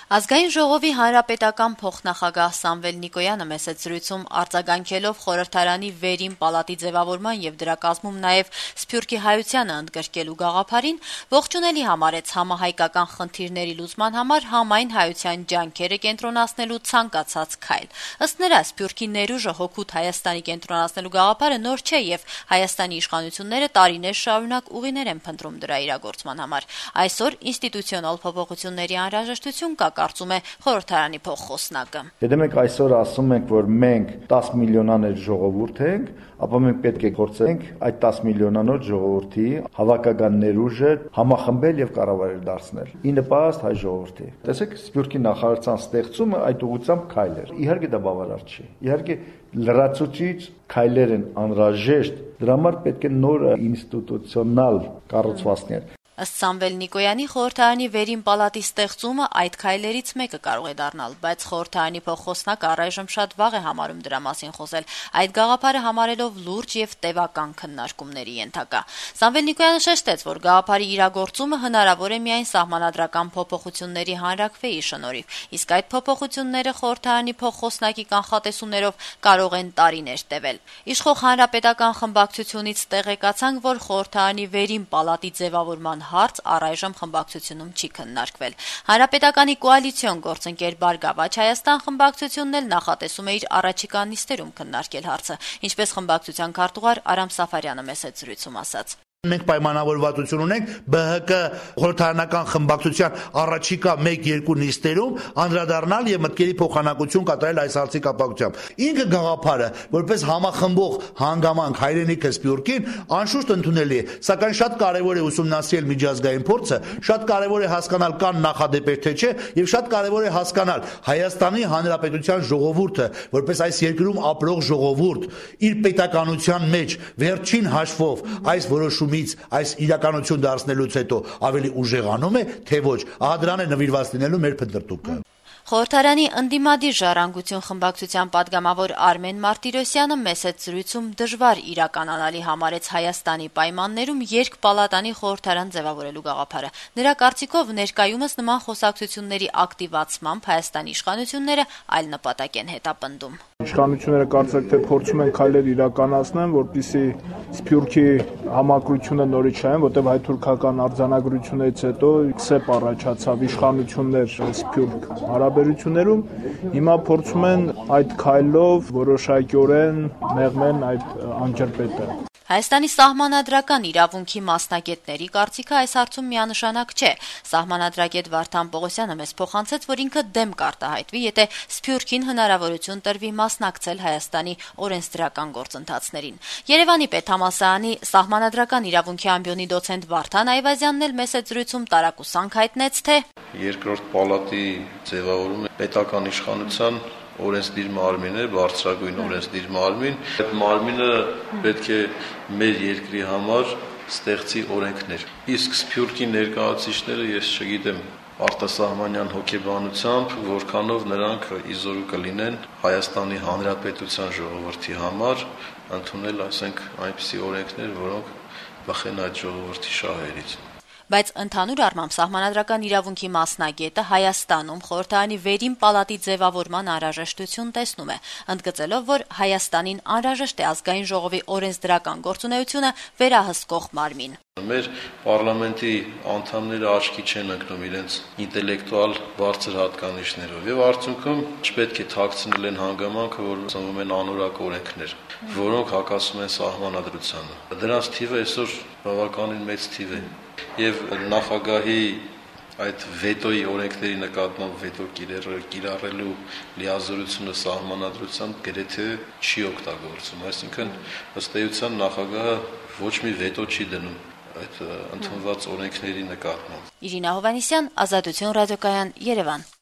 Ազգային ժողովի հանրապետական փոխնախագահ Սամվել Նիկոյանը մեծ զրույցում արձագանքելով խորհրդարանի վերին պալատի ձևավորման եւ դրա կազմում նաեւ Սփյուռքի հայությանը ընդգրկելու գաղափարին ողջունելի համարեց համահայկական խնդիրների լուծման համար համայն հայության ջանքերը կենտրոնացնելու ցանկացած քայլ։ Ըստ նրա, Սփյուռքի ներուժը հօգուտ Հայաստանի կենտրոնացնելու գաղափարը նոր չէ եւ Հայաստանի իշխանությունները տարիներ շարունակ ուղիներ են փնտրում դրա իրագործման համար։ Այսօր ինստիտուցիոնալ փոփոխությունների անհրաժեշտություն կա, կարծում է խորհրդարանի փոխխոսնակը։ Եթե մենք այսօր ասում ենք, որ մենք 10 միլիոնանոց ժողովուրդ ենք, ապա մենք պետք է փորձենք այդ 10 միլիոնանոց ժողովրդի հավաքական ներուժը համախմբել եւ կառավարել դարձնել։ Ի նպաստ հայ ժողովրդի։ Տեսեք, Սփյուռքի նախարարության ստեղծումը այդ ուղղությամբ քայլ էր։ Իհարկե դա բավարար չէ։ Իհարկե լրացուցիչ քայլեր են անհրաժեշտ։ Դրա համար պետք է նոր ինստիտուցիոնալ կառուցվածքներ։ Ըստ Սամվել Նիկոյանի խորհրդարանի վերին պալատի ստեղծումը այդ քայլերից մեկը կարող է դառնալ, բայց խորհրդարանի փոխխոսնակը առայժմ շատ վաղ է համարում դրա մասին խոսել, այդ գաղափարը համարելով լուրջ եւ տևական քննարկումների ենթակա։ Սամվել Նիկոյանը շեշտեց, որ գաղափարի իրագործումը հնարավոր է միայն սահմանադրական փոփոխությունների հանրաքվեի շնորհիվ, իսկ այդ փոփոխությունները խորհրդարանի փոխխոսնակի կանխատեսումներով կարող են տարիներ տևել։ Իշխող հանրապետական խմբակցությունից տեղեկացանք, որ խորհրդարանի վերին պալատի ձևավորման հարց առայժմ խմբակցությունում չի քննարկվել։ Հանրապետականի կոալիցիոն գործընկեր Բարգավաճ Հայաստան խմբակցությունն էլ նախատեսում է իր առաջիկա նիստերում քննարկել հարցը, ինչպես խմբակցության քարտուղար Արամ Սաֆարյանը մեծ զրույցում ասաց։ Մենք պայմանավորվածություն ունենք ԲՀԿ խորհրդարանական խմբակցության առաջիկա 1-2 նիստերում անդրադառնալ եւ մտքերի փոխանակություն կատարել այս հարցի կապակցությամբ։ Ինքը գաղափարը, որպես համախմբող հանգամանք հայրենիքը Սփյուռքին, անշուշտ ընդունելի է, սակայն շատ կարեւոր է ուսումնասիրել միջազգային փորձը, շատ կարեւոր է հասկանալ կան նախադեպեր թե չէ եւ շատ կարեւոր է հասկանալ Հայաստանի Հանրապետության ժողովուրդը, որպես այս երկրում ապրող ժողովուրդ, իր պետականության մեջ վերջին հաշվով այս որոշումից այս իրականություն դարձնելուց հետո ավելի ուժեղանում է, թե ոչ, ահա դրան է նվիրված լինելու մեր փնտրտուքը։ Խորհրդարանի ընդդիմադիր ժառանգություն խմբակցության падգամավոր Արմեն Մարտիրոսյանը մեծ զրույցում դժվար իրականանալի համարեց Հայաստանի պայմաններում երկպալատանի խորհրդարան ձևավորելու գաղափարը։ Նրա կարծիքով ներկայումս նման խոսակցությունների ակտիվացմամբ Հայաստանի իշխանությունները այլ նպատակ են հետապնդում։ Իշխանությունները կարծեք թե փորձում են քայլեր իրականացնեն, որպեսզի Սփյուռքի համակրությունը նորից չային, որտեղ հայ-թուրքական արձանագրությունից հետո սեպ առաջացավ իշխանություններ Սփյուռք հարաբերություններում, հիմա փորձում են այդ քայլով որոշակիորեն մեղմեն այդ անջրպետը։ Հայաստանի սահմանադրական իրավունքի մասնագետների կարծիքը այս հարցում միանշանակ չէ։ Սահմանադրագետ Վարդան Պողոսյանը մեզ փոխանցեց, որ ինքը դեմ կարտահայտվի, եթե Սփյուռքին հնարավորություն տրվի մասնակցել Հայաստանի օրենսդրական գործընթացներին։ Երևանի պետհամալսարանի սահմանադրական իրավունքի ամբիոնի դոցենտ Վարդան Այվազյանն էլ մեծ զրույցում տարակուսանք հայտնեց, թե երկրորդ պալատի ձևավորումը պետական իշխանության օրենսդիր մարմին է, բարձրագույն օրենսդիր մարմին։ Այդ մարմինը պետք է մեր երկրի համար ստեղծի օրենքներ։ Իսկ Սփյուռքի ներկայացուցիչները ես չգիտեմ արտասահմանյան հոգեբանությամբ, որքանով նրանք իզորու կլինեն Հայաստանի Հանրապետության ժողովրդի համար ընդունել, ասենք, այնպիսի օրենքներ, որոնք բխեն այդ ժողովրդի շահերից։ Բայց ընդհանուր առմամբ սահմանադրական իրավունքի մասնագետը Հայաստանում խորհրդարանի վերին պալատի ձևավորման անհրաժեշտություն տեսնում է, ընդգծելով, որ Հայաստանին անհրաժեշտ է ազգային ժողովի օրենսդրական գործունեությունը վերահսկող մարմին։ Մեր պարլամենտի անդամները աչքի չեն ընկնում իրենց ինտելեկտուալ բարձր հատկանիշներով եւ արդյունքում չպետք է թաքցնել են հանգամանքը, որ ծնվում են անորակ օրենքներ, որոնք հակասում են սահմանադրությանը։ Դրանց թիվը այսօր բավականին մեծ թիվ է եւ նախագահի այդ վետոյի օրենքների նկատմամբ վետո կիրառելու լիազորությունը սահմանադրությամբ գրեթե չի օգտագործում, այսինքն ըստ էության նախագահը ոչ մի վետո չի դնում այդ ընդունված օրենքների նկատմամբ։ Իրինա Հովհաննիսյան, Ազատություն ռադիոկայան, Երևան։